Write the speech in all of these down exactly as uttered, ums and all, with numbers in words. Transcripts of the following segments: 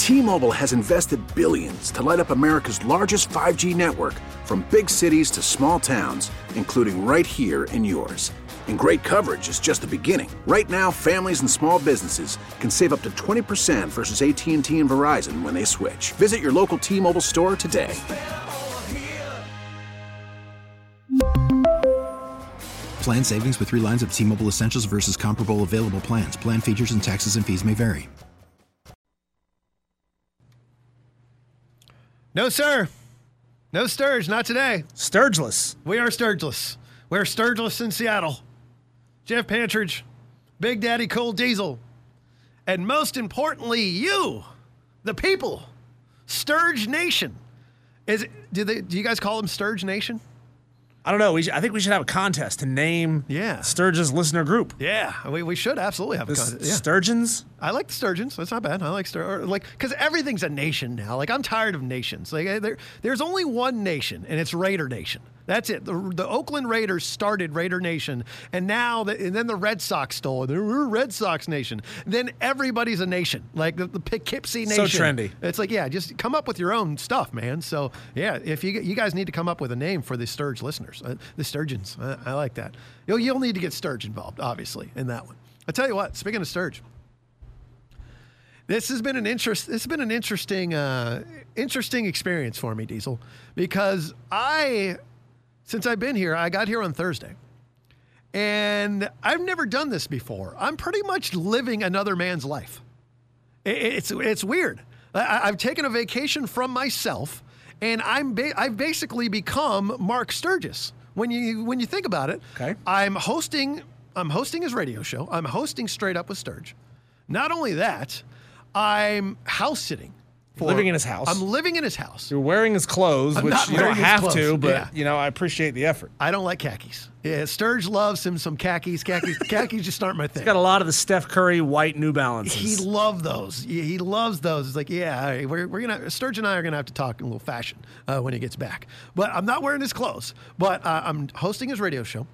T-Mobile has invested billions to light up America's largest five G network, from big cities to small towns, including right here in yours. And great coverage is just the beginning. Right now, families and small businesses can save up to twenty percent versus A T and T and Verizon when they switch. Visit your local T-Mobile store today. Plan savings with three lines of T-Mobile Essentials versus comparable available plans. Plan features and taxes and fees may vary. No, sir. No Sturge, not today. Sturgeless. We are Sturgeless. We're Sturgeless in Seattle. Jeff Pantridge, Big Daddy Cool Diesel, and most importantly, you, the people, Sturge Nation. Is it, do they? Do you guys call them Sturge Nation? I don't know. We should, I think we should have a contest to name yeah. Sturge's listener group. Yeah, we, we should absolutely have a the contest. Yeah. Sturgeons? I like the Sturgeons. That's not bad. I like Stur like because everything's a nation now. Like I'm tired of nations. Like there, there's only one nation, and it's Raider Nation. That's it. The, the Oakland Raiders started Raider Nation, and now the, and then the Red Sox stole it. We're Red Sox Nation. Then everybody's a nation, like the, the Poughkeepsie Nation. So trendy. It's like, yeah, just come up with your own stuff, man. So yeah, if you you guys need to come up with a name for the Sturge listeners, uh, the Sturgeons. I, I like that. You'll, you'll need to get Sturge involved, obviously, in that one. I tell you what. Speaking of Sturge. This has been an interest. This has been an interesting, uh, interesting experience for me, Diesel, because I, since I've been here, I got here on Thursday, and I've never done this before. I'm pretty much living another man's life. It, it's it's weird. I, I've taken a vacation from myself, and I'm ba- I've basically become Mark Sturgis. When you when you think about it, okay. I'm hosting I'm hosting his radio show. I'm hosting Straight Up with Sturge. Not only that, I'm house sitting. For, living in his house. I'm living in his house. You're wearing his clothes, I'm which not you don't wearing his have clothes. to, but Yeah. you know, I appreciate the effort. I don't like khakis. Yeah, Sturge loves him some khakis. Khakis, khakis just aren't my thing. He's got a lot of the Steph Curry white New Balances. He loves those. He he loves those. It's like, yeah, all right, we're, we're gonna Sturge and I are gonna have to talk in a little fashion uh, when he gets back. But I'm not wearing his clothes. But uh, I'm hosting his radio show.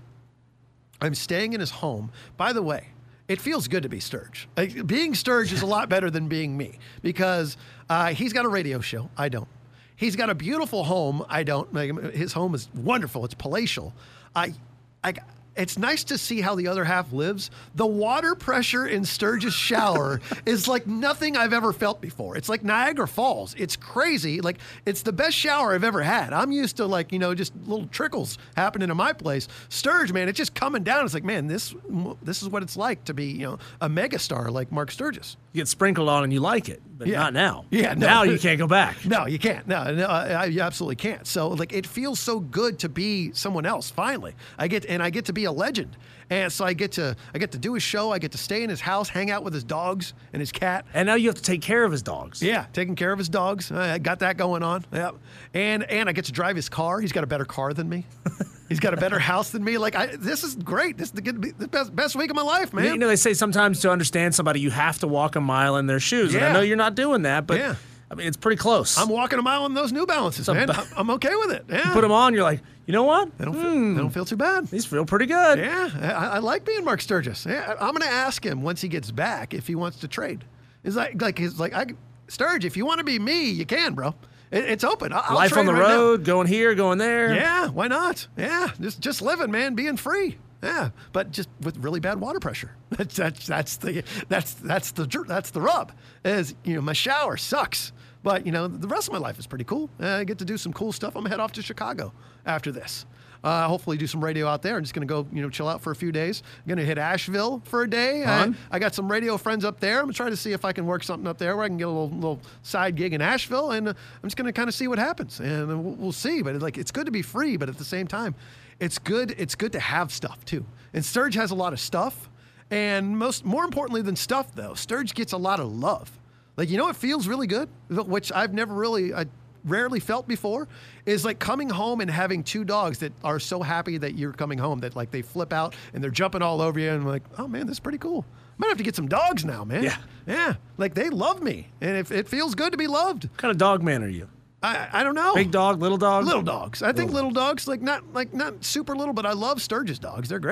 I'm staying in his home. By the way, it feels good to be Sturge. Like, being Sturge is a lot better than being me because uh, he's got a radio show. I don't. He's got a beautiful home. I don't. Like, his home is wonderful. It's palatial. I, I, it's nice to see how the other half lives. The water pressure in Sturge's shower is like nothing I've ever felt before. It's like Niagara Falls. It's crazy. Like, it's the best shower I've ever had. I'm used to, like, you know, just little trickles happening in my place. Sturge, man, it's just coming down. It's like, man, this this is what it's like to be, you know, a megastar like Mark Sturgis. You get sprinkled on and you like it, but Yeah. not now. Yeah, no. Now you can't go back. No, you can't. No, no, I, I absolutely can't. So, like, it feels so good to be someone else. Finally, I get and I get to be a legend, and so I get to I get to do his show. I get to stay in his house, hang out with his dogs and his cat. And now you have to take care of his dogs. Yeah, taking care of his dogs. I got that going on. Yeah, and and I get to drive his car. He's got a better car than me. He's got a better house than me. Like, I, this is great. This is the, the best best week of my life, man. You know, they say sometimes to understand somebody, you have to walk a mile in their shoes. And Yeah. I know you're not doing that, but Yeah. I mean, it's pretty close. I'm walking a mile in those New Balances, a man. ba- I'm, I'm okay with it. Yeah. You put them on, you're like, you know what? They don't, feel, Hmm, they don't feel too bad. these feel pretty good. Yeah, I, I like being Mark Sturgis. Yeah, I'm going to ask him once he gets back if he wants to trade. It's like, like, he's like, I, Sturge, if you want to be me, you can, bro. It, it's open. I'll, I'll Life trade on the right now. road, going here, going there. Yeah, why not? Yeah, just just living, man, being free. Yeah, but just with really bad water pressure. That's that's that's the that's that's the that's the rub. Is, you know, my shower sucks, but, you know, the rest of my life is pretty cool. Uh, I get to do some cool stuff. I'm gonna head off to Chicago after this. Uh, hopefully do some radio out there. I'm just going to go, you know, chill out for a few days. I'm going to hit Asheville for a day. I, Fun. I got some radio friends up there. I'm going to try to see if I can work something up there where I can get a little, little side gig in Asheville. And uh, I'm just going to kind of see what happens. And uh, we'll, we'll see. But like, it's good to be free. But at the same time, it's good. It's good to have stuff too. And Sturge has a lot of stuff. And most, more importantly than stuff though, Sturge gets a lot of love. Like, you know, it feels really good, which I've never really, I rarely felt before, is like coming home and having two dogs that are so happy that you're coming home that, like, they flip out and they're jumping all over you and like, oh man, this is pretty cool. I might have to get some dogs now, man. Yeah. Yeah. Like, they love me. And if it feels good to be loved. What kind of dog man are you? I, I don't know. Big dog, little dog? Little dogs. I think little dogs, like not like not super little, but I love Sturgis dogs. They're great.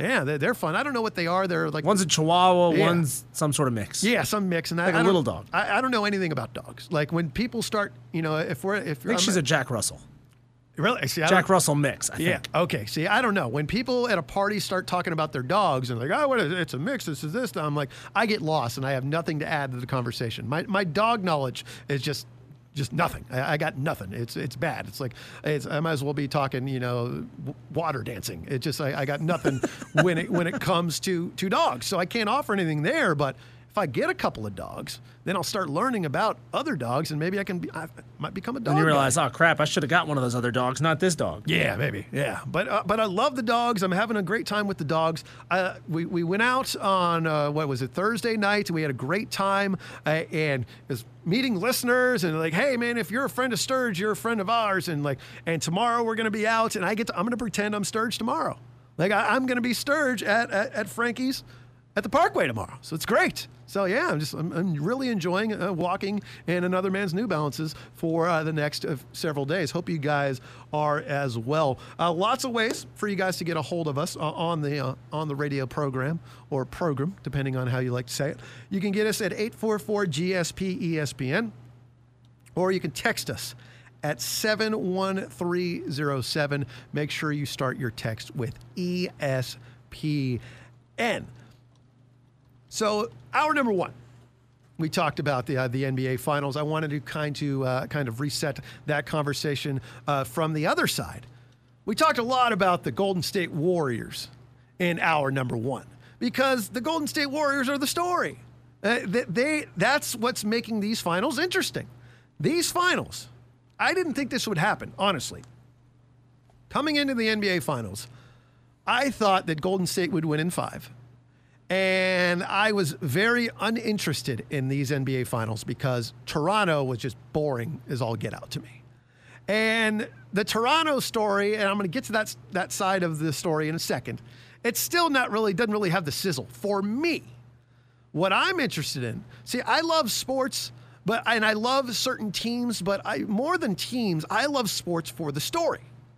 Yeah, they're, they're fun. I don't know what they are. They're like One's a Chihuahua, Yeah. one's some sort of mix. yeah, some mix, and Like I, a I little don't- dog. I, I don't know anything about dogs. Like when people start, you know, if we're if I think I'm she's a Jack Russell. really see, I Jack don't- Russell mix, I Yeah. think. Okay. See, I don't know. When people at a party start talking about their dogs and like, oh, what is it? It's a mix. This is this. I'm like, I get lost and I have nothing to add to the conversation. My my dog knowledge is just just nothing. I, I got nothing. It's it's bad. It's like it's, I might as well be talking, you know, w- water dancing. It just I, I got nothing when it when it comes to to dogs. So I can't offer anything there. But if I get a couple of dogs, then I'll start learning about other dogs and maybe I can be, I might become a dog. And you guy. realize, oh crap, I should have got one of those other dogs, not this dog. Yeah, maybe. Yeah, but uh, but I love the dogs. I'm having a great time with the dogs. Uh, we we went out on uh, what was it Thursday night. We had a great time uh, and was meeting listeners and like, hey man, if you're a friend of Sturge, you're a friend of ours. And like, and tomorrow we're gonna be out, and I get to, I'm gonna pretend I'm Sturge tomorrow. Like I, I'm gonna be Sturge at, at at Frankie's at the Parkway tomorrow. So it's great. So yeah, I'm just I'm, I'm really enjoying uh, walking in another man's New Balances for uh, the next uh, several days. Hope you guys are as well. Uh, lots of ways for you guys to get a hold of us uh, on the uh, on the radio program or program, depending on how you like to say it. You can get us at eight four four G S P E S P N, or you can text us at seven one three zero seven. Make sure you start your text with E S P N. So, hour number one, we talked about the uh, the N B A Finals. I wanted to kind to uh, kind of reset that conversation uh, from the other side. We talked a lot about the Golden State Warriors in hour number one because the Golden State Warriors are the story. Uh, they, they that's what's making these finals interesting. These finals, I didn't think this would happen, honestly. Coming into the N B A Finals, I thought that Golden State would win in five. And I was very uninterested in these N B A Finals because Toronto was just boring as all get out to me. And the Toronto story, and I'm going to get to that, that side of the story in a second, it's still not really, doesn't really have the sizzle for me. What I'm interested in, see, I love sports, but and I love certain teams, but I more than teams, I love sports for the story.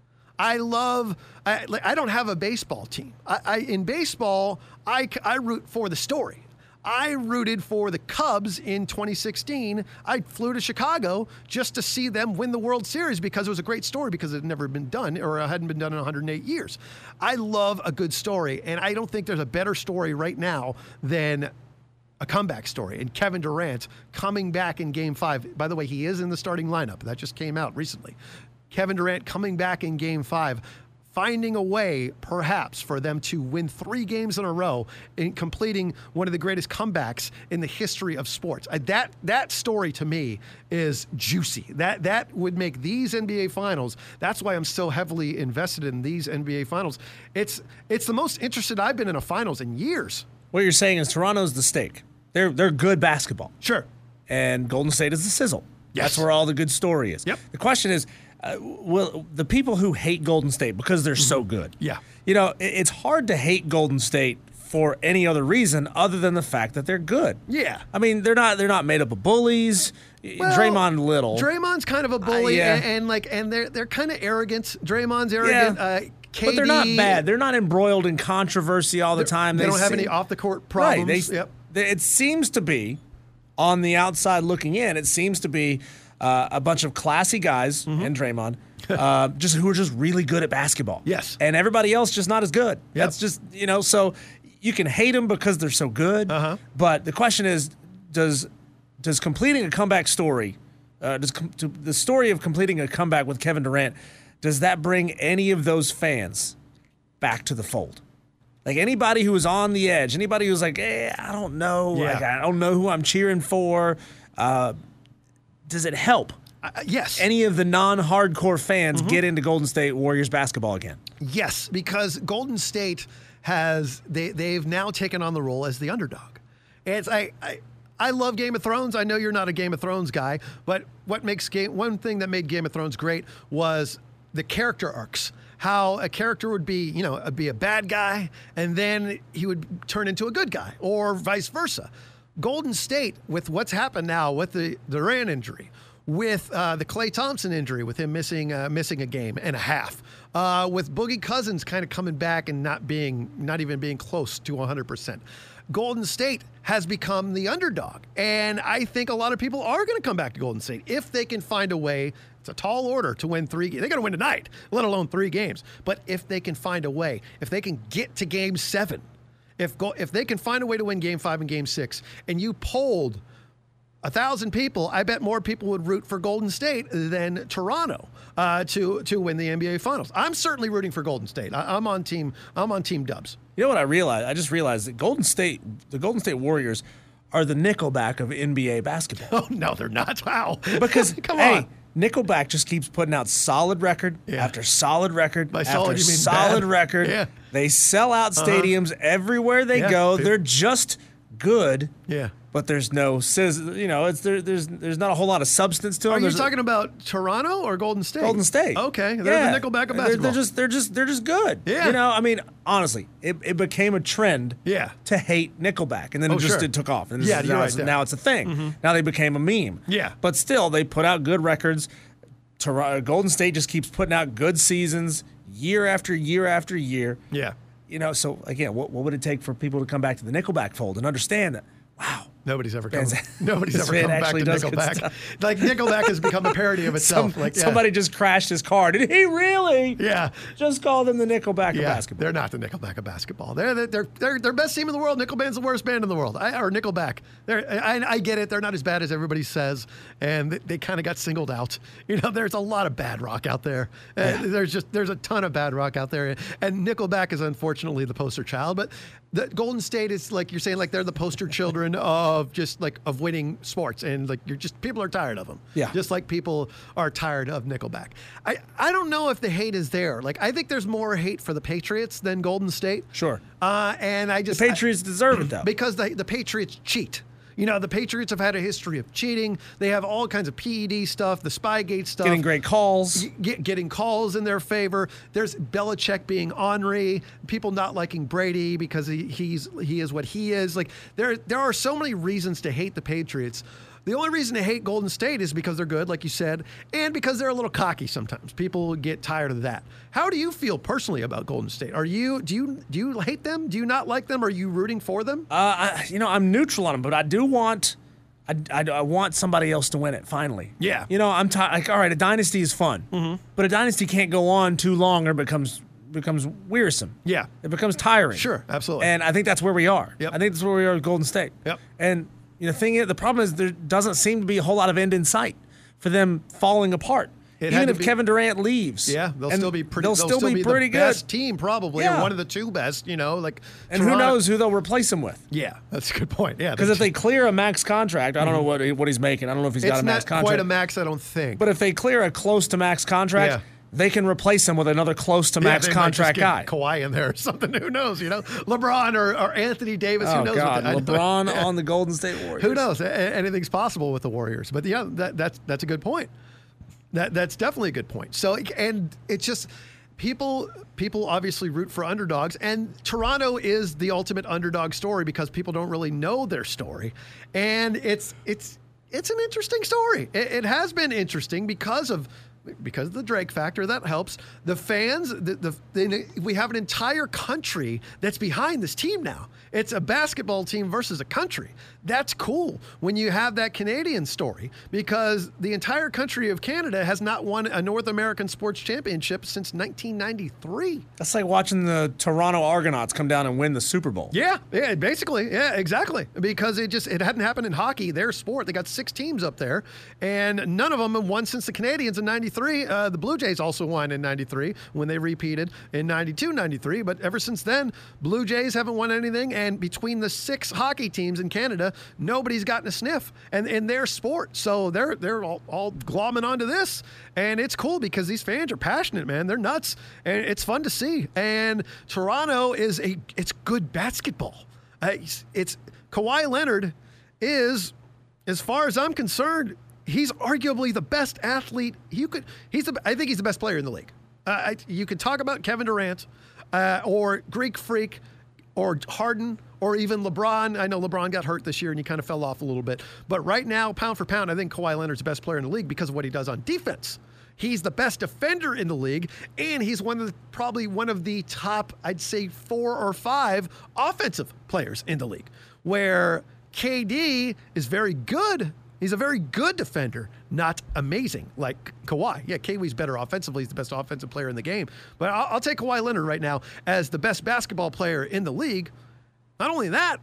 I love, I, like, I don't have a baseball team. I, I in baseball, I, I root for the story. I rooted for the Cubs in twenty sixteen. I flew to Chicago just to see them win the World Series because it was a great story because it had never been done or hadn't been done in one hundred eight years. I love a good story, and I don't think there's a better story right now than a comeback story. And Kevin Durant coming back in Game five. By the way, he is in the starting lineup. That just came out recently. Kevin Durant coming back in Game five, finding a way, perhaps, for them to win three games in a row and completing one of the greatest comebacks in the history of sports. I, that that story, to me, is juicy. That that would make these N B A Finals. That's why I'm so heavily invested in these N B A Finals. It's it's the most interested I've been in a Finals in years. What you're saying is Toronto's the steak. They're they're good basketball. Sure. And Golden State is the sizzle. Yes. That's where all the good story is. Yep. The question is, uh, will the people who hate Golden State because they're so good? Yeah. You know, it, it's hard to hate Golden State for any other reason other than the fact that they're good. Yeah. I mean, they're not they're not made up of bullies. Well, Draymond Little. Draymond's kind of a bully, Uh, yeah. and, and like, and they're they're kind of arrogant. Draymond's arrogant. Yeah. Uh, K D, But they're not bad. They're not embroiled in controversy all the time. They, don't have seem- any off the court problems. Right. They, yep. they- it seems to be, on the outside looking in, it seems to be uh, a bunch of classy guys Mm-hmm. and Draymond, uh, just who are just really good at basketball. Yes. And everybody else just not as good. Yep. That's just, you know, so you can hate them because they're so good. Uh-huh. But the question is, does does completing a comeback story, uh, does com- to, the story of completing a comeback with Kevin Durant, does that bring any of those fans back to the fold? Like anybody who was on the edge, anybody who's like, eh, I don't know, Yeah. like I don't know who I'm cheering for. Uh, does it help Uh, yes. any of the non-hardcore fans Mm-hmm. get into Golden State Warriors basketball again? Yes, because Golden State has they they've now taken on the role as the underdog. And it's I, I I love Game of Thrones. I know you're not a Game of Thrones guy, but what makes game one thing that made Game of Thrones great was the character arcs. How a character would be, you know, be a bad guy and then he would turn into a good guy, or vice versa. Golden State, with what's happened now with the Durant injury, with uh, the Klay Thompson injury, with him missing uh, missing a game and a half, uh, with Boogie Cousins kind of coming back and not being, not even being close to one hundred percent. Golden State has become the underdog, and I think a lot of people are going to come back to Golden State if they can find a way. It's a tall order to win three games. They're going to win tonight, let alone three games. But if they can find a way, if they can get to Game Seven, if go, if they can find a way to win Game Five and Game Six, and you polled a thousand people, I bet more people would root for Golden State than Toronto uh, to to win the N B A Finals. I'm certainly rooting for Golden State. I, I'm on team. I'm on Team Dubs. You know what I realized? I just realized that Golden State, the Golden State Warriors, are the Nickelback of N B A basketball. Oh no, they're not. Wow. Because come hey, on. Nickelback just keeps putting out solid record Yeah. after solid record By after solid, you mean solid bad? record. Yeah. They sell out stadiums everywhere they Yeah. go. They- They're just good. Yeah. But there's no, sizz- you know, it's there, there's there's not a whole lot of substance to them. Are you There's a- talking about Toronto or Golden State? Golden State. Okay, they're Yeah. the Nickelback of They're- basketball. They're just they're just they're just good. Yeah. You know, I mean, honestly, it, it became a trend. Yeah. To hate Nickelback, and then Oh, it just sure. it took off. And Yeah, it's- you're now, right it's, there. now it's a thing. Now they became a meme. Yeah. But still, they put out good records. Tor- Golden State just keeps putting out good seasons year after year after year. Yeah. You know, so again, what what would it take for people to come back to the Nickelback fold and understand that? Wow. Nobody's ever come. Bands- Nobody's this ever band come back actually to does good Nickelback. stuff. Like Nickelback has become a parody of itself. Some- like yeah. Somebody just crashed his car. Did he really? Yeah. Just call them the Nickelback of Yeah, basketball. they're not the Nickelback of basketball. They're the, they're they're they're best team in the world. Nickelback's the worst band in the world. I, or Nickelback. They're, I, I get it. They're not as bad as everybody says, and they, they kind of got singled out. You know, there's a lot of bad rock out there. Uh, there's just there's a ton of bad rock out there, and Nickelback is unfortunately the poster child. But the Golden State is like you're saying, like they're the poster children of just like of winning sports, and like you're just people are tired of them. Yeah. Just like people are tired of Nickelback. I, I don't know if the hate is there. Like I think there's more hate for the Patriots than Golden State. Sure. Uh, and I just The Patriots deserve it, though. because the the Patriots cheat. You know, the Patriots have had a history of cheating. They have all kinds of P E D stuff, the Spygate stuff. Getting great calls. Get, getting calls in their favor. There's Belichick being Henri, people not liking Brady because he, he's he is what he is. Like there there are so many reasons to hate the Patriots. The only reason to hate Golden State is because they're good, like you said, and because they're a little cocky sometimes. People get tired of that. How do you feel personally about Golden State? Are you do you do you hate them? Do you not like them? Are you rooting for them? Uh, I, you know, I'm neutral on them, but I do want, I, I, I want somebody else to win it. Finally, Yeah. You know, I'm t- like, all right, a dynasty is fun, mm-hmm. but a dynasty can't go on too long or it becomes becomes wearisome. Yeah. It becomes tiring. Sure, absolutely. And I think that's where we are. Yep. I think that's where we are with Golden State. Yep. And you know, the thing is, the problem is there doesn't seem to be a whole lot of end in sight for them falling apart. It had Even to if be- Kevin Durant leaves, Yeah, they'll and still be pretty. They'll, still, be, pretty the good. best team probably, Yeah. or one of the two best. You know, like And who Toronto- knows who they'll replace him with? Yeah, that's a good point. Yeah, Because if they clear a max contract, I don't know what he, what he's making. I don't know if he's it's got a max not contract. quite a max, I don't think. But if they clear a close to max contract, Yeah. they can replace him with another close to Yeah, max they might just contract get guy. Kawhi in there or something. Who knows? You know, LeBron or, or Anthony Davis. Oh who knows? God, what they, LeBron Yeah. on the Golden State Warriors. Who knows? A- Anything's possible with the Warriors. But yeah, that, that's that's a good point. That that's definitely a good point. So and it's just people people obviously root for underdogs, and Toronto is the ultimate underdog story because people don't really know their story, and it's it's it's an interesting story. It, it has been interesting because of. Because of the Drake factor, that helps. The fans, the, the, the we have an entire country that's behind this team now. It's a basketball team versus a country. That's cool when you have that Canadian story because the entire country of Canada has not won a North American sports championship since nineteen ninety-three. That's like watching the Toronto Argonauts come down and win the Super Bowl. Yeah, yeah, basically, yeah, exactly. Because it just it hadn't happened in hockey, their sport. They got six teams up there, and none of them have won since the Canadians in ninety-three. Uh, the Blue Jays also won in ninety-three when they repeated in ninety-two ninety-three. But ever since then, Blue Jays haven't won anything. And between the six hockey teams in Canada, nobody's gotten a sniff and in their sport. So they're they're all, all glomming onto this. And it's cool because these fans are passionate, man. They're nuts. And it's fun to see. And Toronto is a it's good basketball. Uh, it's, it's Kawhi Leonard is, as far as I'm concerned, he's arguably the best athlete. You could he's the I think he's the best player in the league. Uh, I, you could talk about Kevin Durant uh, or Greek Freak. or Harden or even LeBron. I know LeBron got hurt this year and he kind of fell off a little bit. But right now, pound for pound, I think Kawhi Leonard's the best player in the league because of what he does on defense. He's the best defender in the league, and he's one of the, probably one of the top, I'd say, four or five offensive players in the league, where K D is very good. He's a very good defender, not amazing like Kawhi. Yeah, K D's better offensively. He's the best offensive player in the game. But I'll, I'll take Kawhi Leonard right now as the best basketball player in the league. Not only that,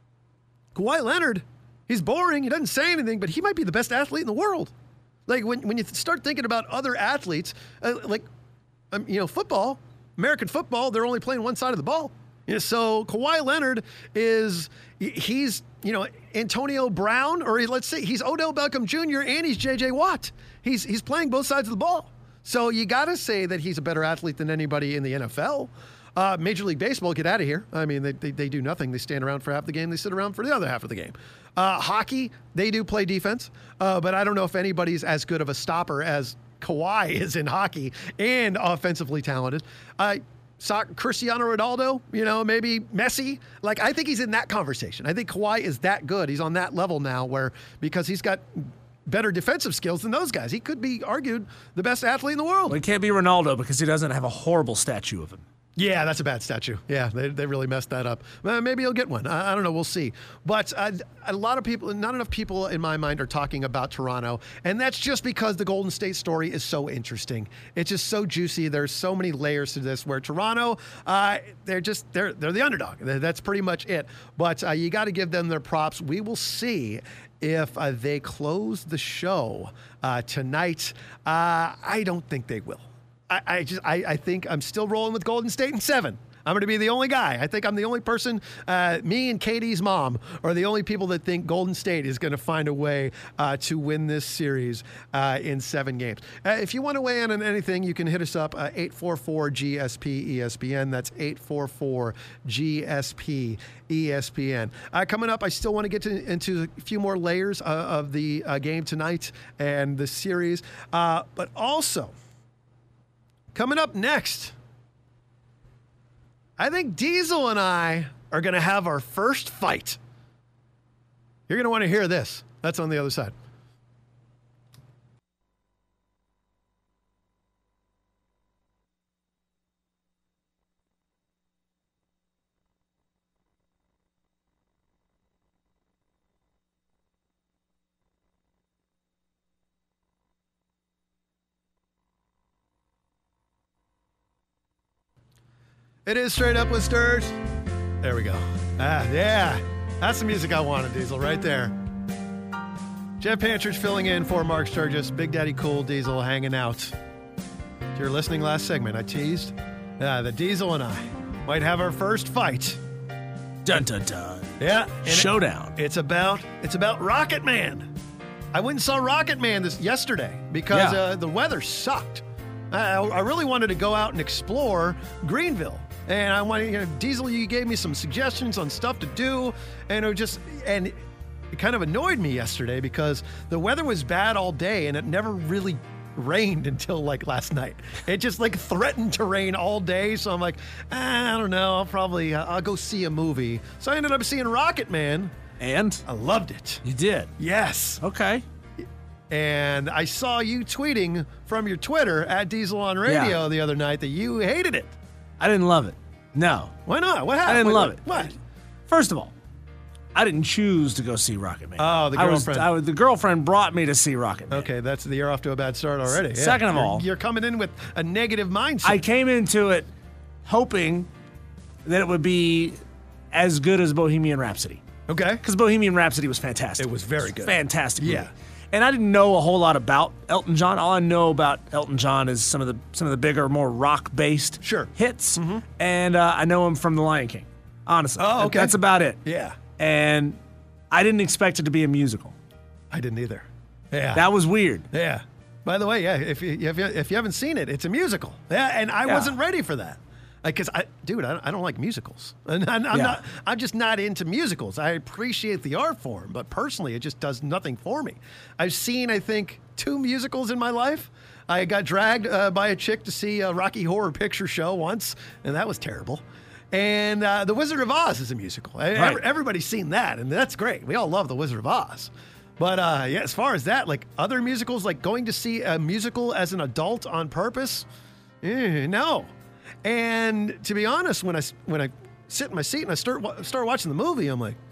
Kawhi Leonard, he's boring. He doesn't say anything, but he might be the best athlete in the world. Like, when, when you start thinking about other athletes, uh, like, um, you know, football, American football, they're only playing one side of the ball. You know, so Kawhi Leonard is, he's, you know, Antonio Brown, or he, let's say he's Odell Beckham Junior and he's J J Watt. He's, he's playing both sides of the ball. So you got to say that he's a better athlete than anybody in the N F L. Uh, Major League Baseball, get out of here. I mean, they, they they do nothing. They stand around for half the game. They sit around for the other half of the game. Uh, hockey, they do play defense, uh, but I don't know if anybody's as good of a stopper as Kawhi is in hockey and offensively talented. Uh, soccer, Cristiano Ronaldo, you know, maybe Messi. Like, I think he's in that conversation. I think Kawhi is that good. He's on that level now where, because he's got better defensive skills than those guys, he could be argued the best athlete in the world. Well, he can't be Ronaldo because he doesn't have a horrible statue of him. Yeah, that's a bad statue. Yeah, they they really messed that up. Well, maybe he'll get one. I, I don't know. We'll see. But uh, a lot of people, not enough people in my mind are talking about Toronto. And that's just because the Golden State story is so interesting. It's just so juicy. There's so many layers to this where Toronto, uh, they're just, they're they're the underdog. That's pretty much it. But uh, you got to give them their props. We will see if uh, they close the show uh, tonight. Uh, I don't think they will. I, I just I, I think I'm still rolling with Golden State in seven. I'm going to be the only guy. I think I'm the only person, uh, me and Katie's mom are the only people that think Golden State is going to find a way uh, to win this series uh, in seven games. Uh, if you want to weigh in on anything, you can hit us up, uh, eight four four G S P E S P N. That's eight four four G S P E S P N. Uh, coming up, I still want to get to, into a few more layers uh, of the uh, game tonight and the series. Uh, but also, coming up next, I think Diesel and I are going to have our first fight. You're going to want to hear this. That's on the other side. It is Straight Up with Sturge. There we go. Ah, yeah. That's the music I wanted, Diesel, right there. Jeff Pantridge filling in for Mark Sturgis. Big Daddy Cool Diesel hanging out. If you're listening last segment, I teased uh, that Diesel and I might have our first fight. Dun, dun, dun. Yeah. Showdown. It, it's about it's about Rocket Man. I went and saw Rocket Man this yesterday because Yeah. uh, the weather sucked. I, I really wanted to go out and explore Greenville. And I wanted, you know, Diesel, you gave me some suggestions on stuff to do. And it was just, and it kind of annoyed me yesterday because the weather was bad all day and it never really rained until like last night. It just like threatened to rain all day. So I'm like, ah, I don't know. I'll probably, uh, I'll go see a movie. So I ended up seeing Rocket Man. And? I loved it. You did? Yes. Okay. And I saw you tweeting from your Twitter at Diesel on Radio Yeah. the other night that you hated it. I didn't love it. No. Why not? What I happened? didn't Wait, love what- it. What? First of all, I didn't choose to go see Rocket Man. Oh, the I was- girlfriend. I was, the girlfriend brought me to see Rocket Man. Okay, that's the you're off to a bad start already. Yeah. Second of You're- all- you're coming in with a negative mindset. I came into it hoping that it would be as good as Bohemian Rhapsody. okay. Because Bohemian Rhapsody was fantastic. It was very good. Fantastic movie. Yeah. And I didn't know a whole lot about Elton John. All I know about Elton John is some of the some of the bigger, more rock-based Sure. hits. And uh, I know him from The Lion King. Honestly. Oh, okay. That's about it. Yeah, And I didn't expect it to be a musical. I didn't either. Yeah. That was weird. yeah. By the way, yeah, if you, if you if you haven't seen it, it's a musical. Yeah, and I Yeah. wasn't ready for that. Because I, dude, I, I don't like musicals, and I'm, I'm Yeah. not. I'm just not into musicals. I appreciate the art form, but personally, it just does nothing for me. I've seen, I think, two musicals in my life. I got dragged uh, by a chick to see a Rocky Horror Picture Show once, and that was terrible. And uh, The Wizard of Oz is a musical. Right. Every, everybody's seen that, and that's great. We all love The Wizard of Oz. But uh, yeah, as far as that, like other musicals, like going to see a musical as an adult on purpose, eh, no. And to be honest, when I when I sit in my seat and I start start watching the movie, I'm like,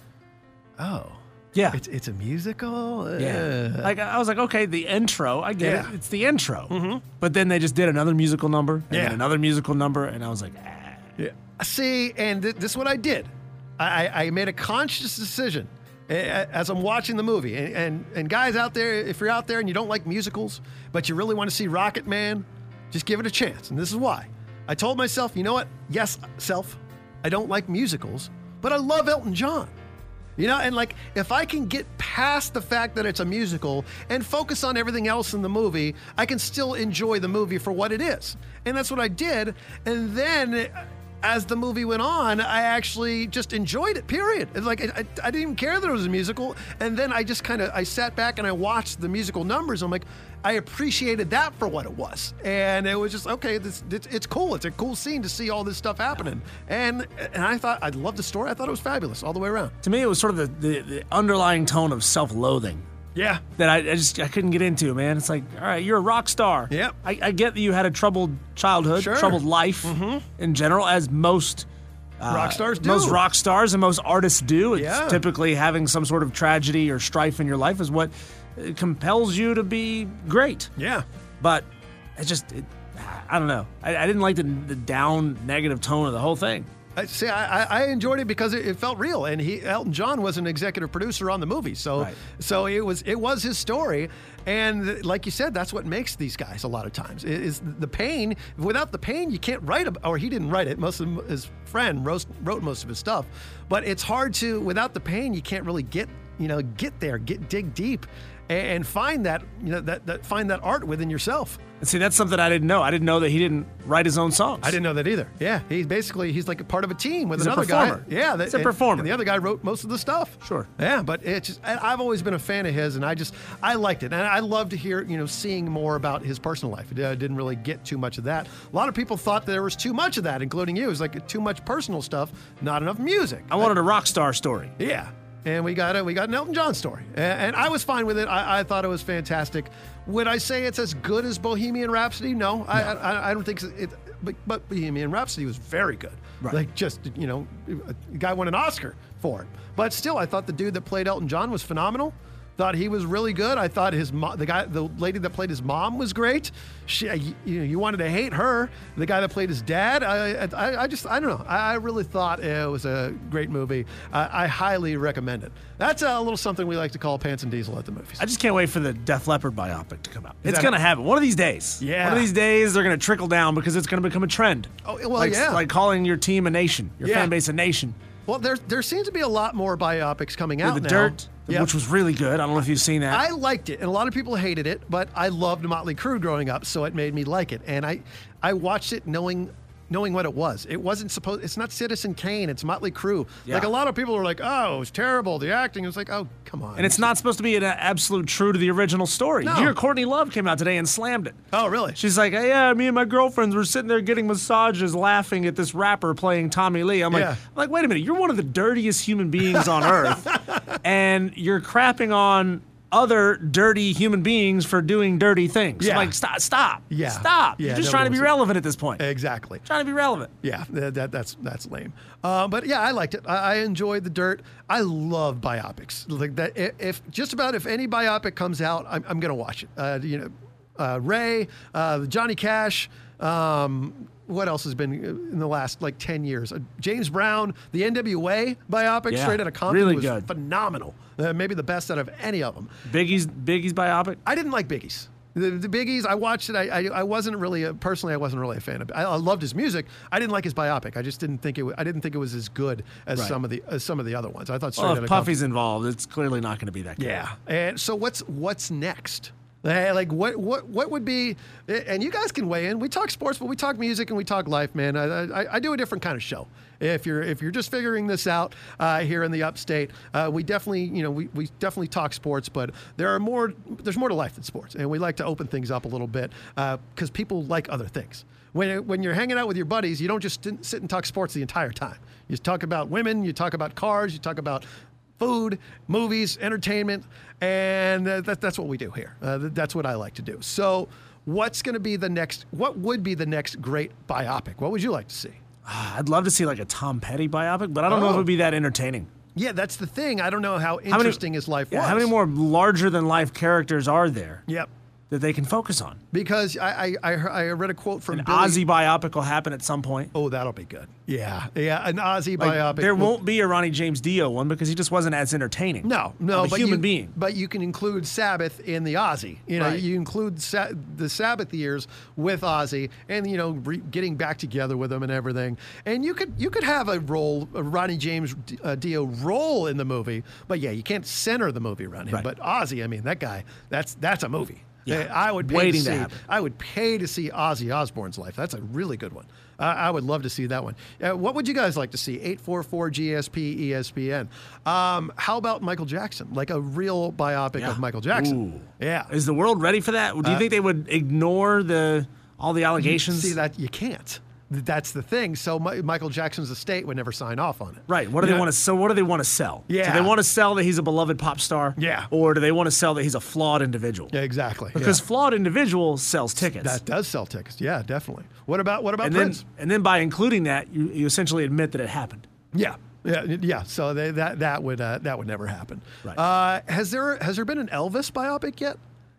oh, yeah, it's it's a musical. Yeah, uh. like I was like, okay, the intro, I get Yeah. it, it's the intro. Mm-hmm. But then they just did another musical number, and Yeah. then another musical number, and I was like, ah. Yeah. See, and th- this is what I did. I, I made a conscious decision as I'm watching the movie. And, and and guys out there, if you're out there and you don't like musicals, but you really want to see Rocket Man, just give it a chance. And this is why. I told myself, you know what? Yes, self, I don't like musicals, but I love Elton John. You know, and like, if I can get past the fact that it's a musical and focus on everything else in the movie, I can still enjoy the movie for what it is. And that's what I did. And then as the movie went on, I actually just enjoyed it, period. It's like, I, I didn't even care that it was a musical. And then I just kind of, I sat back and I watched the musical numbers. I'm like, I appreciated that for what it was. And it was just, okay, this, it's, it's cool. It's a cool scene to see all this stuff happening. And and I thought, I loved the story. I thought it was fabulous all the way around. To me, it was sort of the, the, the underlying tone of self-loathing. Yeah. That I, I just I couldn't get into, man. It's like, all right, you're a rock star. Yep. I, I get that you had a troubled childhood, Sure. troubled life in general, as most uh, Rock stars do. Most rock stars and most artists do. It's Yeah. typically having some sort of tragedy or strife in your life is what uh, compels you to be great. Yeah. But it just, it, I don't know. I, I didn't like the, the down, negative tone of the whole thing. I see. I, I enjoyed it because it, it felt real, and he Elton John was an executive producer on the movie, so Right. so it was it was his story, and like you said, that's what makes these guys a lot of times is the pain. Without the pain, you can't write. A, or he didn't write it. Most of his friend wrote, wrote most of his stuff, but it's hard to. Without the pain, you can't really get you know get there, get dig deep, and, and find that you know that, that find that art within yourself. And see, that's something I didn't know. I didn't know that he didn't write his own songs. I didn't know that either. Yeah, he's basically he's like a part of a team with He's a another guy. performer. Yeah, that, He's a and- performer. And the other guy wrote most of the stuff. Sure. Yeah, but it's just I- I've always been a fan of his, and I just I liked it, and I love to hear you know seeing more about his personal life. I didn't really get too much of that. A lot of people thought there was too much of that, including you. It was like too much personal stuff, not enough music. I wanted a rock star story. Yeah. And we got a, we got an Elton John story. And, and I was fine with it. I, I thought it was fantastic. Would I say it's as good as Bohemian Rhapsody? No, no. I, I I don't think so. It, but, but Bohemian Rhapsody was very good. Right. Like just, you know, a guy won an Oscar for it. But still, I thought the dude that played Elton John was phenomenal. Thought he was really good. I thought his mo- the guy, the lady that played his mom was great. She, you know, you wanted to hate her. The guy that played his dad, I, I, I just, I don't know. I, I really thought it was a great movie. I, I highly recommend it. That's a little something we like to call Pants and Diesel at the movies. I just can't wait for the Def Leppard biopic to come out. Is It's that- going to happen. One of these days. Yeah. One of these days, they're going to trickle down because it's going to become a trend. Oh, well, like, yeah. Like calling your team a nation, your Yeah. fan base a nation. Well, there there seems to be a lot more biopics coming out The now. Dirt, Yep. which was really good. I don't know if you've seen that. I liked it, and a lot of people hated it, but I loved Motley Crue growing up, so it made me like it. And I, I watched it knowing, knowing what it was. It wasn't supposed. It's not Citizen Kane. It's Motley Crue. Yeah. Like a lot of people are like, "Oh, it was terrible. The acting." It was like, "Oh, come on." and it's not supposed to be an absolute true to the original story. No. Did you hear Courtney Love came out today and slammed it? Oh, really? She's like, hey, yeah, me and my girlfriends were sitting there getting massages, laughing at this rapper playing Tommy Lee. I'm like, Yeah. I'm like, wait a minute, you're one of the dirtiest human beings on earth, and you're crapping on other dirty human beings for doing dirty things. Yeah. I'm like, stop, stop, Yeah. stop. Yeah, You're just nobody trying to be wants to- relevant at this point. Exactly. Trying to be relevant. Yeah, that, that that's that's lame. Uh, but yeah, I liked it. I, I enjoyed The Dirt. I love biopics. Like that. If, if just about if any biopic comes out, I'm, I'm gonna watch it. Uh, you know, uh, Ray, uh, Johnny Cash. Um, what else has been in the last like ten years? Uh, James Brown, the N W A biopic, Yeah, Straight Outta Compton, really was good. phenomenal. Uh, maybe the best out of any of them. Biggie's Biggie's biopic. I didn't like Biggie's. The, the Biggies, I watched it. I, I, I wasn't really a, personally. I wasn't really a fan of it. I, I loved his music. I didn't like his biopic. I just didn't think it. wa- I didn't think it was as good as Right. some of the as some of the other ones. I thought Straight Well, Outta if Compton. Puffy's involved, it's clearly not going to be that good. Yeah. And so what's what's next? Hey, like what what what would be? And you guys can weigh in. We talk sports, but we talk music and we talk life, man. I, I, I do a different kind of show. If you're if you're just figuring this out uh, here in the upstate, uh, we definitely you know we, we definitely talk sports, but there are more there's more to life than sports, and we like to open things up a little bit because uh, people like other things. When when you're hanging out with your buddies, you don't just sit and talk sports the entire time. You talk about women, you talk about cars, you talk about food, movies, entertainment, and uh, that, that's what we do here. Uh, that's what I like to do. So, what's going to be the next? What would be the next great biopic? What would you like to see? I'd love to see like a Tom Petty biopic, but I don't oh. know if it would be that entertaining. Yeah, that's the thing. I don't know how interesting how many, his life yeah, was. How many more larger than life characters are there? Yep. That they can focus on. Because I I, I, I read a quote from An Billy. Ozzy biopic will happen at some point. Oh, that'll be good. Yeah, yeah, an Ozzy like, biopic. There will, won't be a Ronnie James Dio one because he just wasn't as entertaining. No, no, of a but human you, being. But you can include Sabbath in the Ozzy. You know, Right. you include Sa- the Sabbath years with Ozzy, and you know, re- getting back together with him and everything. And you could you could have a role, a Ronnie James uh, Dio role in the movie. But yeah, you can't center the movie around him. Right. But Ozzy, I mean, that guy, that's that's a movie. Yeah. I would pay Waiting to to see. happen. I would pay to see Ozzy Osbourne's life. That's a really good one. Uh, I would love to see that one. Uh, what would you guys like to see? eight four four G S P E S P N. Um, how about Michael Jackson? Like a real biopic Yeah. of Michael Jackson. Ooh. Yeah. Is the world ready for that? Do you Uh, think they would ignore the all the allegations? See that you can't. That's the thing. So Mi- Michael Jackson's estate would never sign off on it. Right. What do You they know? want to? So what do they want to sell? Yeah. Do they want to sell that he's a beloved pop star? Yeah. Or do they want to sell that he's a flawed individual? Yeah, exactly. Because yeah. flawed individual sells tickets. that does sell tickets. Yeah, definitely. What about what about and then Prince? and then by including that, you, you essentially admit that it happened. Yeah. Yeah, yeah. So they, that that would uh, that would never happen. Right. Uh, has there has there been an Elvis biopic yet?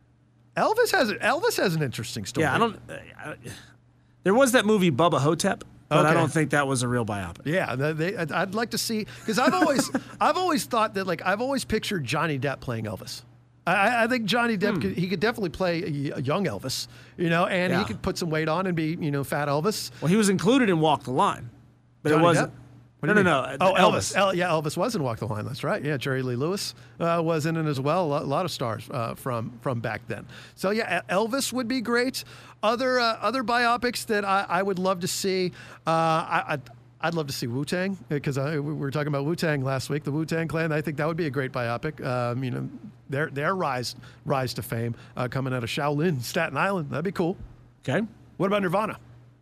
Elvis has Elvis has an interesting story. Yeah, I don't. Uh, I, there was that movie Bubba Hotep, but I Okay. don't think that was a real biopic. Yeah, they, they, I'd I'd like to see because I've always I've always thought that like I've always pictured Johnny Depp playing Elvis. I, I think Johnny Depp could, he could definitely play a, a young Elvis, you know, and Yeah. he could put some weight on and be you know fat Elvis. Well, he was included in Walk the Line, but Johnny it wasn't. Depp? What No, do no, you mean? no. Oh, Elvis. Elvis. El, yeah, Elvis was in Walk the Line. That's right. Yeah, Jerry Lee Lewis uh, was in it as well. A lot, a lot of stars uh, from from back then. So yeah, Elvis would be great. Other uh, other biopics that I, I would love to see. Uh, I, I'd, I'd love to see Wu-Tang because we were talking about Wu-Tang last week. The Wu-Tang Clan. I think that would be a great biopic. Um, you know, their their rise rise to fame uh, coming out of Shaolin, Staten Island. That'd be cool. Okay. What about Nirvana?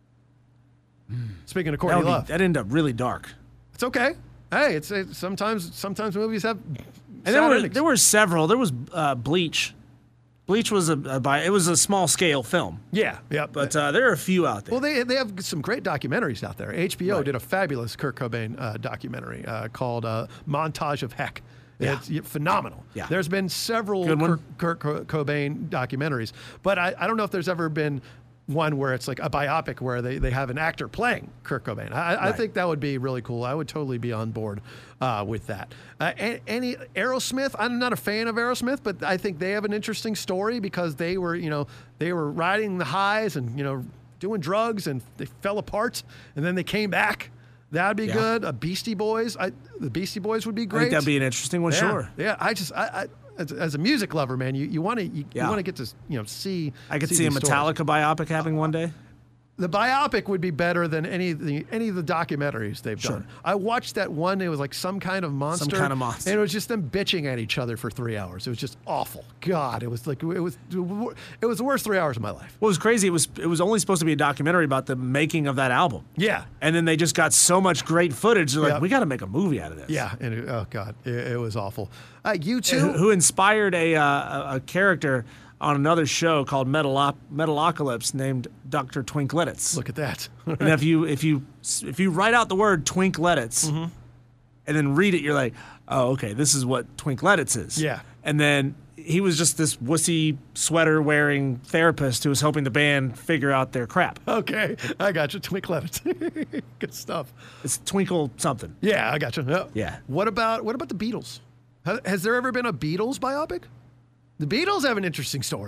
Speaking of That, Courtney would be, Love, that ended up really dark. it's okay. Hey, it's, it's sometimes sometimes movies have. And sad there were endings. there were several. There was uh, Bleach. Bleach was a, a bi- it was a small scale film, Yeah, yeah. but uh, there are a few out there. well, they they have some great documentaries out there. H B O Right. did a fabulous Kurt Cobain uh, documentary uh, called uh, "Montage of Heck." Yeah. It's y- phenomenal. Yeah. There's been several Good one. Kurt, Kurt Co- Cobain documentaries, but I, I don't know if there's ever been one where it's like a biopic where they, they have an actor playing Kurt Cobain. I, I Right. think that would be really cool. I would totally be on board uh, with that. Uh, a- any Aerosmith? I'm not a fan of Aerosmith, but I think they have an interesting story because they were, you know, they were riding the highs and you know doing drugs and they fell apart and then they came back. That'd be Yeah. good. A Beastie Boys. I, the Beastie Boys would be I great. think that'd be an interesting one. Yeah, Sure. Yeah, I just, I, I as, as a music lover, man, you, you want to, you, Yeah. you want to get to, you know, see. I could see, a these stories. Metallica biopic happening one day. The biopic would be better than any of the any of the documentaries they've Sure. done. I watched that one. It was like some kind of monster. kind of monster. And it was just them bitching at each other for three hours. It was just awful. God, it was like it was it was the worst three hours of my life. What was crazy? It was it was only supposed to be a documentary about the making of that album. Yeah. And then they just got so much great footage. They're like, Yep. we got to make a movie out of this. Yeah. And it, oh God, it, it was awful. Uh, you Who, too. who inspired a, uh, a a character on another show called Metalo- Metalocalypse named Doctor Twinkletits. Look at that. And if you if you if you write out the word Twinkletits Mm-hmm. and then read it, you're like, oh, okay, this is what Twinkletits is. Yeah. And then he was just this wussy sweater wearing therapist who was helping the band figure out their crap. Okay, I got you. Twinklet. Good stuff. It's Twinkle something. Yeah, I got you. Yeah. Yeah. What about what about the Beatles? Ha- Has there ever been a Beatles biopic? The Beatles have an interesting story.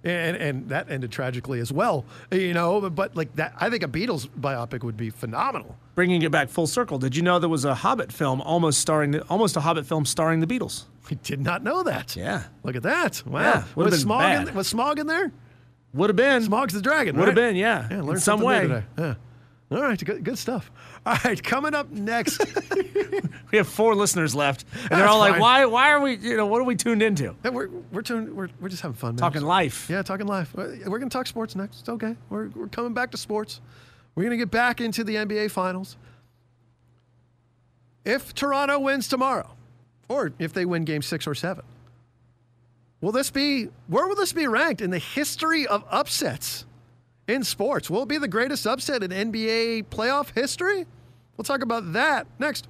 And, and that ended tragically as well, you know. But, but like that, I think a Beatles biopic would be phenomenal. Bringing it back full circle, did you know there was a Hobbit film almost starring, the, almost a Hobbit film starring the Beatles? I did not know that. Yeah. Look at that. Wow. Yeah, would've was, been Smog bad. in, was Smog in there? Would have been. Smog's the dragon, Would have right? been, yeah. Yeah, in learned some something way. new today. Yeah. All right, good, good stuff. All right, coming up next. We have four listeners left, and they're That's all like, fine. "Why? Why are we? You know, what are we tuned into? Hey, we're we're, tuned, we're we're just having fun, man. Talking life." Yeah, talking life. We're going to talk sports next. It's okay. We're we're coming back to sports. We're going to get back into the N B A Finals. If Toronto wins tomorrow, or if they win Game Six or Seven, will this be? Where will this be ranked in the history of upsets in sports? Will it be the greatest upset in N B A playoff history? We'll talk about that next.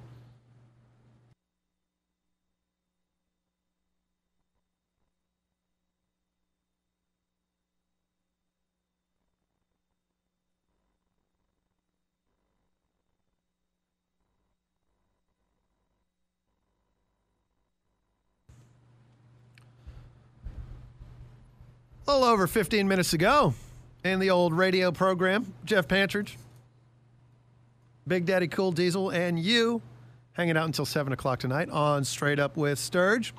A little over fifteen minutes ago in the old radio program, Jeff Pantridge, Big Daddy Cool Diesel, and you hanging out until seven o'clock tonight on Straight Up with Sturge.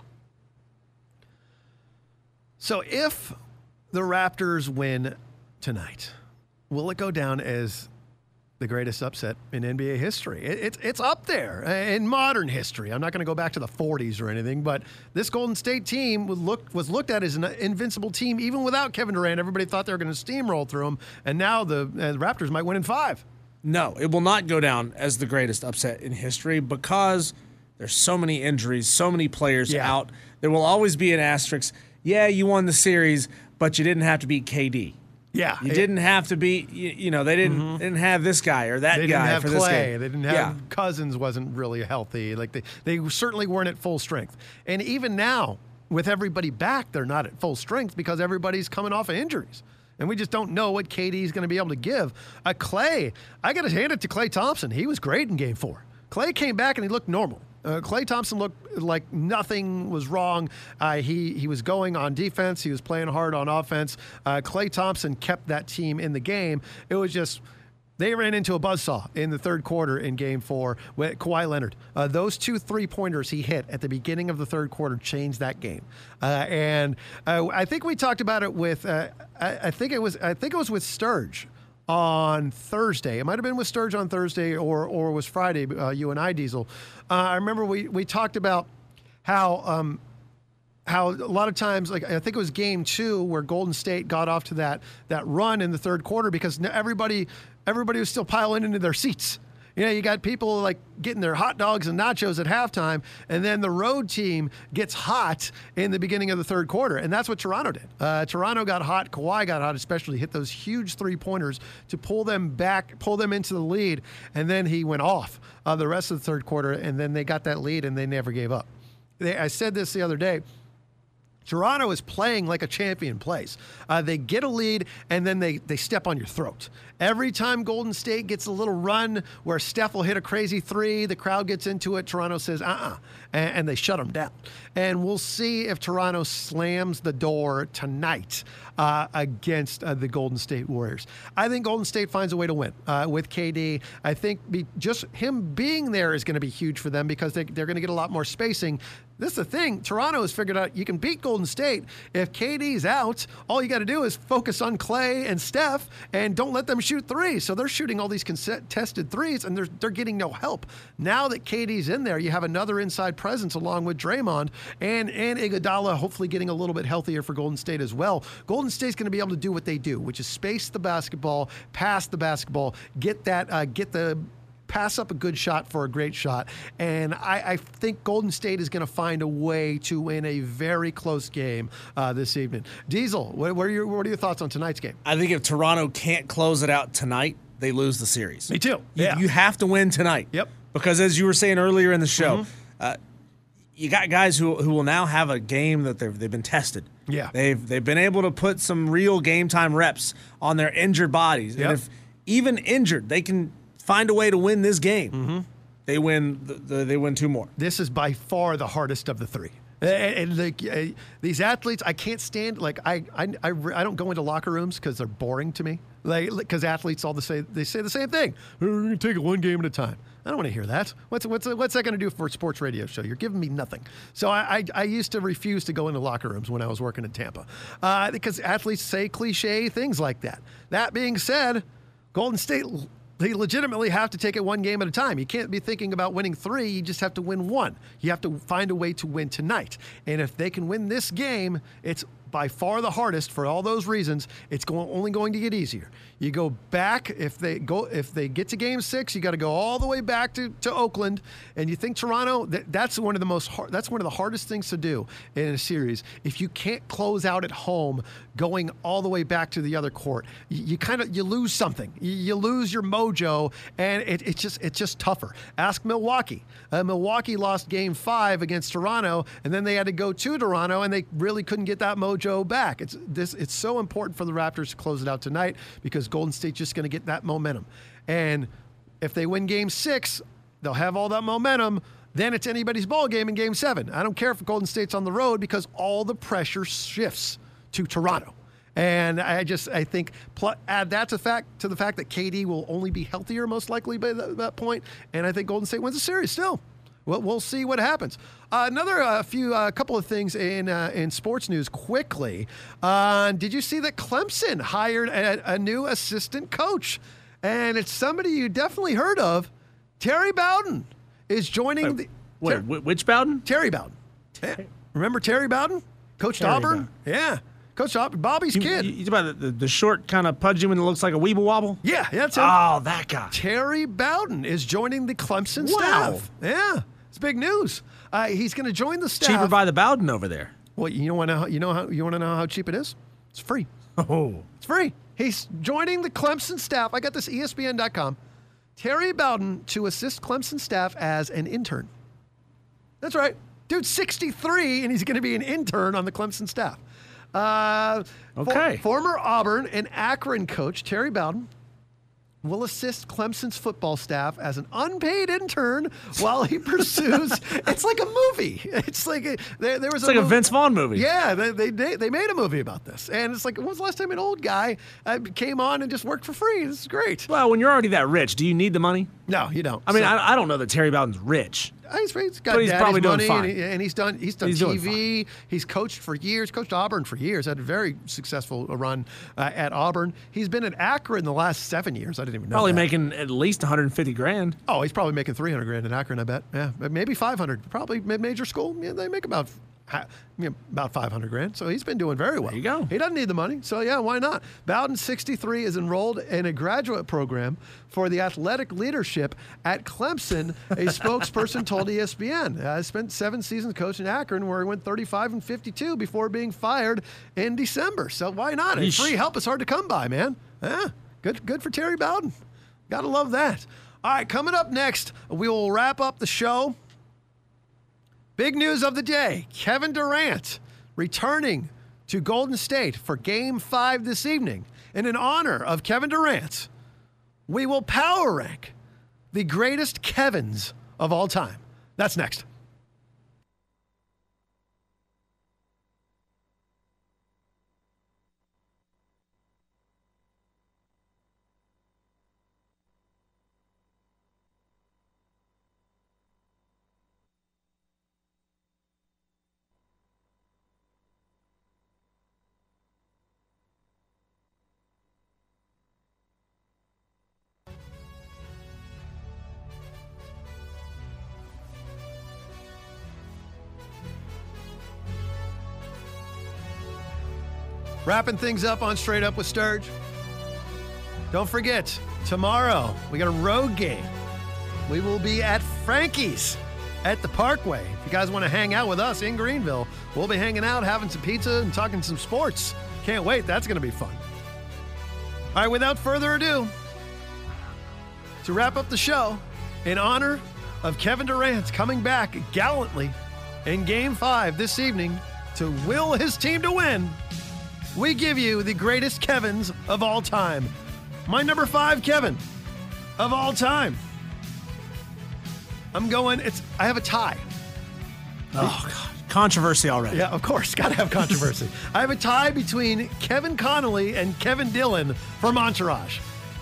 So if the Raptors win tonight, will it go down as the greatest upset in N B A history? It, it, it's up there in modern history. I'm not going to go back to the forties or anything, but this Golden State team was looked, was looked at as an invincible team even without Kevin Durant. Everybody thought they were going to steamroll through them, and now the, uh, the Raptors might win in five. No, it will not go down as the greatest upset in history because there's so many injuries, so many players Yeah. out. There will always be an asterisk. Yeah, you won the series, but you didn't have to beat K D. Yeah, You it- didn't have to beat, you, you know, they didn't Mm-hmm. didn't have this guy or that They guy didn't have for Clay. this game. They didn't have Yeah. Cousins wasn't really healthy. Like they, they certainly weren't at full strength. And even now, with everybody back, they're not at full strength because everybody's coming off of injuries. And we just don't know what K D is going to be able to give. Uh, Clay, I got to hand it to Klay Thompson. He was great in Game Four. Clay came back and he looked normal. Uh, Klay Thompson looked like nothing was wrong. Uh, he he was going on defense. He was playing hard on offense. Uh, Klay Thompson kept that team in the game. It was just they ran into a buzzsaw in the third quarter in Game Four with Kawhi Leonard. Uh, those two three-pointers he hit at the beginning of the third quarter changed that game. Uh, and uh, I think we talked about it with uh, I, I think it was I think it was with Sturge on Thursday. It might have been with Sturge on Thursday or or was Friday, uh, you and I, Diesel. Uh, I remember we, we talked about how um, how a lot of times, like I think it was game two where Golden State got off to that that run in the third quarter because everybody everybody was still piling into their seats. You know, you got people like getting their hot dogs and nachos at halftime, and then the road team gets hot in the beginning of the third quarter, and that's what Toronto did. Uh, Toronto got hot, Kawhi got hot, especially hit those huge three-pointers to pull them back, pull them into the lead, and then he went off uh, the rest of the third quarter, and then they got that lead, and they never gave up. They, I said this the other day. Toronto is playing like a champion plays. Uh, they get a lead, and then they, they step on your throat. Every time Golden State gets a little run where Steph will hit a crazy three, the crowd gets into it, Toronto says, uh-uh, and, and they shut them down. And we'll see if Toronto slams the door tonight uh, against uh, the Golden State Warriors. I think Golden State finds a way to win uh, with K D. I think be, just him being there is going to be huge for them because they, they're going to get a lot more spacing. This is the thing. Toronto has figured out you can beat Golden State. If K D's out, all you got to do is focus on Clay and Steph and don't let them shoot threes. So they're shooting all these contested threes and they're, they're getting no help. Now that K D's in there, you have another inside presence along with Draymond and, and Iguodala hopefully getting a little bit healthier for Golden State as well. Golden State's going to be able to do what they do, which is space the basketball, pass the basketball, get that, uh, get the pass up a good shot for a great shot. And I, I think Golden State is going to find a way to win a very close game uh, this evening. Diesel, what, what, are your, what are your thoughts on tonight's game? I think if Toronto can't close it out tonight, they lose the series. Me too. You, Yeah. you have to win tonight. Yep. Because as you were saying earlier in the show, Mm-hmm. uh, you got guys who who will now have a game that they've they've been tested. Yeah. They've they've been able to put some real game time reps on their injured bodies. Yep. And if even injured, they can find a way to win this game. Mm-hmm. They win the, the, they win two more. This is by far the hardest of the three. And, and like uh, these athletes, I can't stand. Like I, I, I, I don't go into locker rooms because they're boring to me. Like because athletes all the say they say the same thing. We're gonna take it one game at a time. I don't want to hear that. What's what's what's that going to do for a sports radio show? You're giving me nothing. So I, I, I used to refuse to go into locker rooms when I was working in Tampa uh, because athletes say cliche things like that. That being said, Golden State, they legitimately have to take it one game at a time. You can't be thinking about winning three. You just have to win one. You have to find a way to win tonight. And if they can win this game, it's by far the hardest for all those reasons. It's going, only going to get easier. You go back if they go if they get to game six, you got to go all the way back to, to Oakland. And you think Toronto, that, that's one of the most hard, that's one of the hardest things to do in a series. If you can't close out at home, going all the way back to the other court, you, you kind of you lose something. You, you lose your mojo, and it, it's just it's just tougher. Ask Milwaukee. Uh, Milwaukee lost game five against Toronto, and then they had to go to Toronto, and they really couldn't get that mojo back. It's this. It's so important for the Raptors to close it out tonight because Golden State's just going to get that momentum. And if they win game six, they'll have all that momentum. Then it's anybody's ball game in game seven. I don't care if Golden State's on the road because all the pressure shifts to Toronto. And I just, I think, pl- add that to, fact, to the fact that K D will only be healthier most likely by that, that point. And I think Golden State wins the series still. Well, we'll see what happens. Uh, another uh, few, a uh, couple of things in uh, in sports news quickly. Uh, did you see that Clemson hired a, a new assistant coach? And it's somebody you definitely heard of. Terry Bowden is joining wait, the. Wait, Ter- which Bowden? Terry Bowden. Yeah. Remember Terry Bowden? Coached Terry Auburn? Bowden. Yeah. Coach Auburn, Bobby's You, kid. you, you talking about the, the, the short, kind of pudgy one that looks like a weeble wobble? Yeah, that's him. Oh, that guy. Terry Bowden is joining the Clemson Wow. staff. Yeah, it's big news. Uh, he's going to join the staff. Cheaper by the Bowden over there. Well, you want to know? You know how? You want to know how cheap it is? It's free. Oh. It's free. He's joining the Clemson staff. I got this E S P N dot com. Terry Bowden to assist Clemson staff as an intern. That's right. Dude's sixty-three, and he's going to be an intern on the Clemson staff. Uh, Okay. For, former Auburn and Akron coach Terry Bowden will assist Clemson's football staff as an unpaid intern while he pursues. It's like a movie. It's like a, there, there was It's a like movie. a Vince Vaughn movie. Yeah, they, they they made a movie about this, and it's like, when was the last time an old guy uh, came on and just worked for free? This is great. Well, when you're already that rich, do you need the money? No, you don't. I mean, So- I, I don't know that Terry Bowden's rich. He's, he's got But he's daddy's probably doing money, fine. And, he, and he's done. He's done He's T doing V. He's coached for years. Coached Auburn for years. Had a very successful run uh, at Auburn. He's been at Akron the last seven years. I didn't even know. Probably that. making at least one hundred fifty grand. Oh, he's probably making three hundred grand in Akron. I bet. Yeah, maybe five hundred. Probably mid-major school. Yeah, they make about. You know, about five hundred grand. So he's been doing very well. There you go. He doesn't need the money. So, yeah, why not? Bowden, sixty-three, is enrolled in a graduate program for the athletic leadership at Clemson, a spokesperson told E S P N. I spent seven seasons coaching Akron, where he went thirty-five and fifty-two before being fired in December. So why not? And Yeesh. free help is hard to come by, man. Yeah, good, good for Terry Bowden. Got to love that. All right, coming up next, we will wrap up the show. Big news of the day, Kevin Durant returning to Golden State for Game five this evening. And in honor of Kevin Durant, we will power rank the greatest Kevins of all time. That's next. Wrapping things up on Straight Up with Sturge. Don't forget, tomorrow we got a road game. We will be at Frankie's at the Parkway. If you guys want to hang out with us in Greenville, we'll be hanging out, having some pizza, and talking some sports. Can't wait. That's going to be fun. All right, without further ado, to wrap up the show, in honor of Kevin Durant coming back gallantly in Game five this evening to will his team to win, we give you the greatest Kevins of all time. My number five Kevin of all time. I'm going, it's. I have a tie. Oh, God. Controversy already. Yeah, of course. Got to have controversy. I have a tie between Kevin Connolly and Kevin Dillon from Entourage.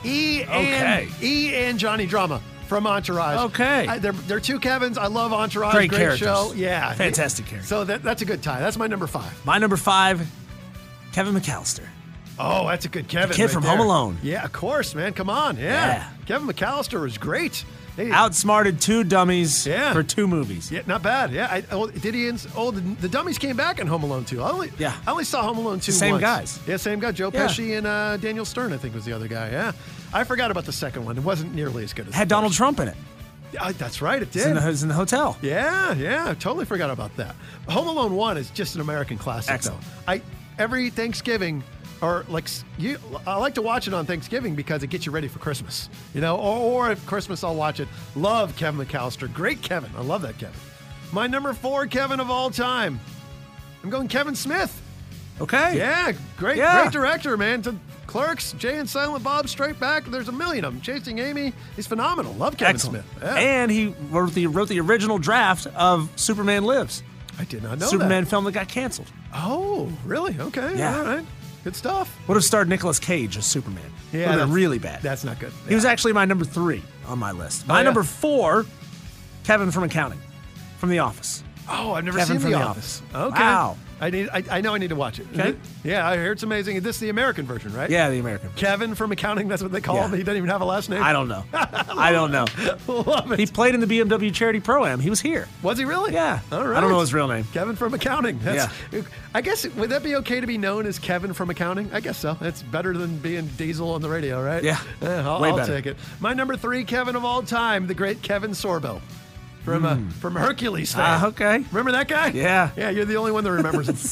E and, Okay. E and Johnny Drama from Entourage. Okay. I, they're, they're two Kevins. I love Entourage. Great Great characters. show. Yeah. Fantastic characters. So that, that's a good tie. That's my number five. My number five, Kevin McAllister. Oh, that's a good Kevin. kid right from there. Home Alone. Yeah, of course, man. Come on. Yeah. Yeah. Kevin McAllister was great. Hey, Outsmarted two dummies Yeah. for two movies. Yeah, not bad. Yeah, I, oh, did he? Ins- oh, the, the dummies came back in Home Alone two. I only, Yeah. I only saw Home Alone two. Same once. guys. Yeah, same guy. Joe Yeah. Pesci and uh, Daniel Stern, I think, was the other guy. Yeah, I forgot about the second one. It wasn't nearly as good as Had the Donald first. Trump in it. Yeah, that's right. It It's in, did. the, it's in the hotel. Yeah, yeah. I totally forgot about that. Home Alone one is just an American classic, Excellent. though. I every Thanksgiving. Or like you, I like to watch it on Thanksgiving because it gets you ready for Christmas, you know. Or, or at Christmas, I'll watch it. Love Kevin McAllister, great Kevin. I love that Kevin. My number four Kevin of all time. I'm going Kevin Smith. Okay. Yeah, great, Yeah. great director, man. To Clerks, Jay and Silent Bob, Straight Back. There's a million of them. Chasing Amy, he's phenomenal. Love Kevin Excellent. Smith. Yeah. And he wrote the wrote the original draft of Superman Lives. I did not know Superman that. film that got canceled. Oh, really? Okay. Yeah. All right. Good stuff. Would have starred Nicolas Cage as Superman. Yeah, Would have been that's- really bad. That's not good. He was actually my number three on my list. My Oh, yeah. number four, Kevin from Accounting, from The Office. Oh, I've never Kevin seen from The The Office. Office. Okay. Wow. I need. I, I know I need to watch it. Is Okay. it- Yeah, I heard it's amazing. This is the American version, right? Yeah, the American. Kevin from Accounting. That's what they call Yeah. him. He doesn't even have a last name. I don't know. I don't know. Love it. He played in the B M W Charity Pro-Am. He was here. Was he really? Yeah. All right. I don't know his real name. Kevin from Accounting. That's, I guess would that be okay to be known as Kevin from Accounting? I guess so. It's better than being Diesel on the radio, right? Yeah. I'll, Way I'll better. take it. My number three Kevin of all time, the great Kevin Sorbo. From uh, from Hercules fame. Ah, okay. Remember that guy? Yeah. Yeah, you're the only one that remembers him.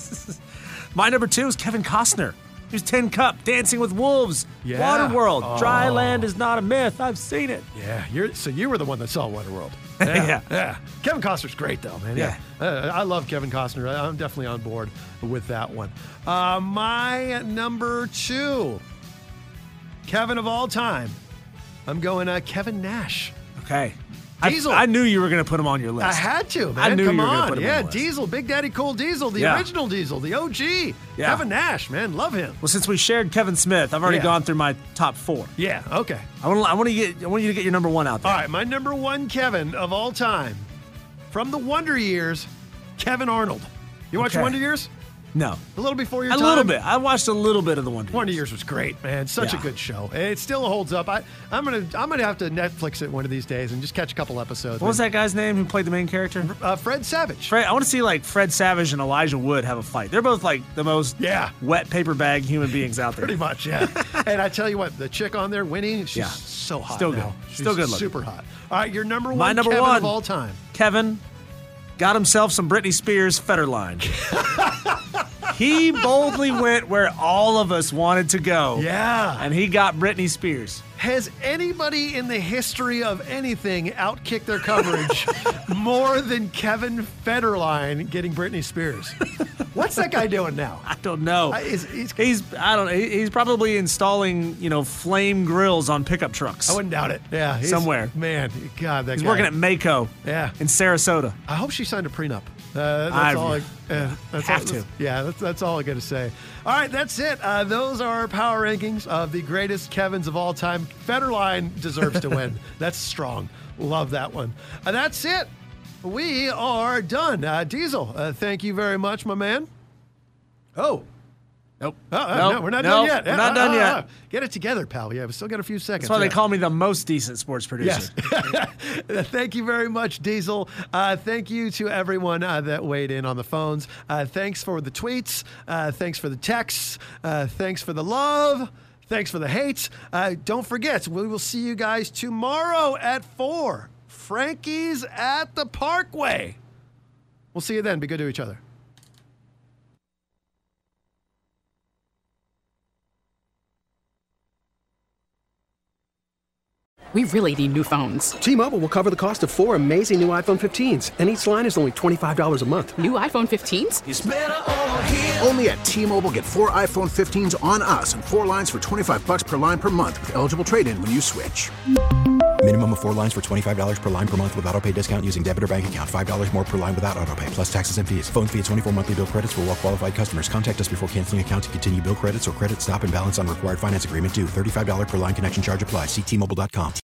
My number two is Kevin Costner. He was Tin Cup, Dancing with Wolves, Yeah. Waterworld. Dry Oh. land is not a myth. I've seen it. Yeah, you're so you were the one that saw Waterworld. Yeah. yeah. Kevin Costner's great though, man. Yeah, Yeah. Uh, I love Kevin Costner. I- I'm definitely on board with that one. Uh, my number two, Kevin of all time. I'm going uh, Kevin Nash. Okay. I, Diesel. I knew you were going to put him on your list. I had to, man. I knew Come you were on. going to put him yeah, on the list. Diesel, Big Daddy Cool Diesel, the Yeah. original Diesel, the O G. Yeah. Kevin Nash, man, love him. Well, since we shared Kevin Smith, I've already Yeah. gone through my top four. Yeah, okay. I want, I want to get, I want you to get your number one out there. All right, my number one Kevin of all time, from the Wonder Years, Kevin Arnold. You watch Okay. Wonder Years? No, A little before your a time? little bit. I watched a little bit of the Wonder Wonder Years. Years was great, man. Such a Yeah. good show. It still holds up. I, I'm gonna I'm gonna have to Netflix it one of these days and just catch a couple episodes. What was that guy's name who played the main character? Uh, Fred Savage. Fred, I want to see like Fred Savage and Elijah Wood have a fight. They're both like the most Yeah. wet paper bag human beings out there. Pretty much, yeah. And I tell you what, the chick on there, Winnie, she's Yeah. so hot Still good. now. She's Still good looking. super hot. All right, your number one My number Kevin one. of all time. Kevin got himself some Britney Spears Federline. He boldly went where all of us wanted to go. Yeah. And he got Britney Spears. Has anybody in the history of anything outkicked their coverage more than Kevin Federline getting Britney Spears? What's that guy doing now? I don't know. I- is- he's- he's I don't know. he- He's probably installing, you know, flame grills on pickup trucks. I wouldn't doubt it. Yeah, he's- Somewhere. Man, God, that He's guy. working at Mako. Yeah. In Sarasota. I hope she signed a prenup. Uh, that's I- all. I, uh, that's have all, to. that's- Yeah, that's, that's all I got to say. All right, that's it. Uh, those are our power rankings of the greatest Kevins of all time. Federline deserves to win. That's strong. Love that one. Uh, that's it. We are done. Uh, Diesel, uh, thank you very much, my man. Oh. Nope. Uh, uh, Nope. no, we're not Nope. done yet. We're Uh, not uh, done uh, yet. uh. Get it together, pal. Yeah, we still got a few seconds. That's why they Yeah. call me the most decent sports producer. Yes. Thank you very much, Diesel. Uh, thank you to everyone uh, that weighed in on the phones. Uh, thanks for the tweets. Uh, thanks for the texts. Uh, thanks for the love. Thanks for the hate. Uh, don't forget, we will see you guys tomorrow at four. Frankie's at the Parkway. We'll see you then. Be good to each other. We really need new phones. T-Mobile will cover the cost of four amazing new iPhone fifteens, and each line is only twenty-five dollars a month. New iPhone fifteens? Only at T-Mobile, get four iPhone fifteens on us and four lines for twenty-five bucks per line per month with eligible trade-in when you switch. Minimum of four lines for twenty-five dollars per line per month with autopay discount using debit or bank account. five dollars more per line without autopay, plus taxes and fees. Phone fee at twenty-four monthly bill credits for well-qualified customers. Contact us before canceling account to continue bill credits or credit stop and balance on required finance agreement due. thirty-five dollars per line connection charge applies. See T Mobile dot com.